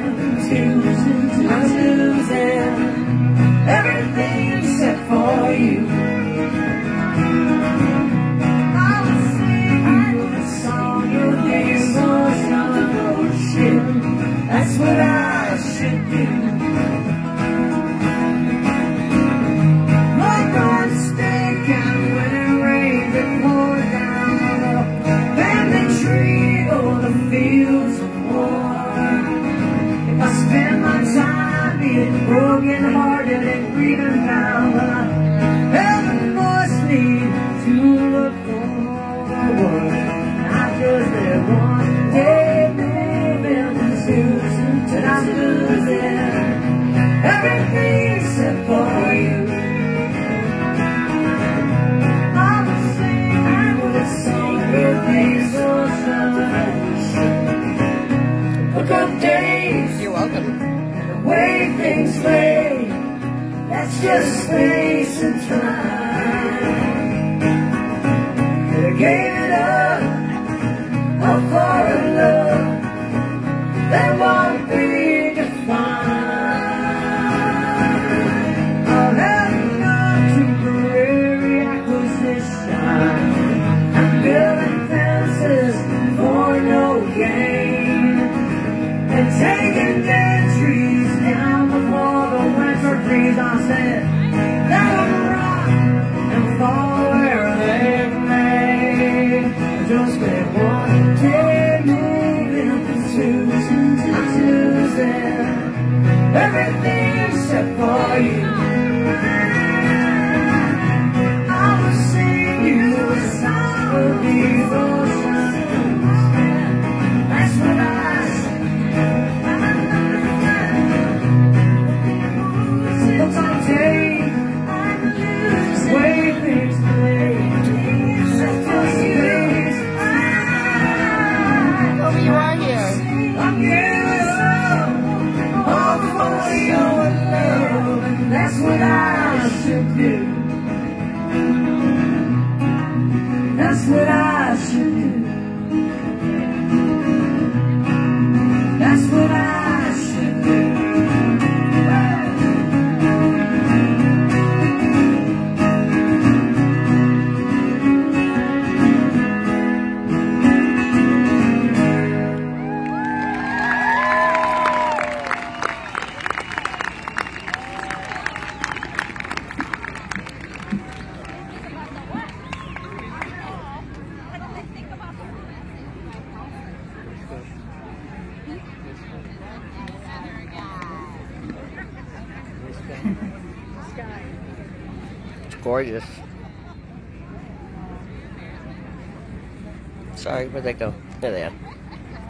confusing, I'm losing everything except for you. I was singing you a song, your name was not bullshit. That's what I should do. My guns stay down when it rains and pours down on the abandoned tree or the fields of war. If I spend my time being broken hearted and grieving now, well, I have mostly to look forward. I just live one day moving and losing till I'm losing everything except for you. I'm singing with a song with these oceans. Look up days. You're welcome. The way things lay, that's just space and time. They gave it up all for a love that won't be defined. I'll have no temporary acquisition. I'm building fences for no gain and taking dead trees down before the winter freeze. I said, let them rot and fall where they may. Just live one day moving up and losing everything except for you. I will sing you a song of devotions. That's what I say. Look on tape, the way things play. Except for space. Oh, you are here. I'm giving up all for your love, and that's what I should do. That's what I should do. That's what I should do. It's gorgeous. Sorry, where'd they go? There they are.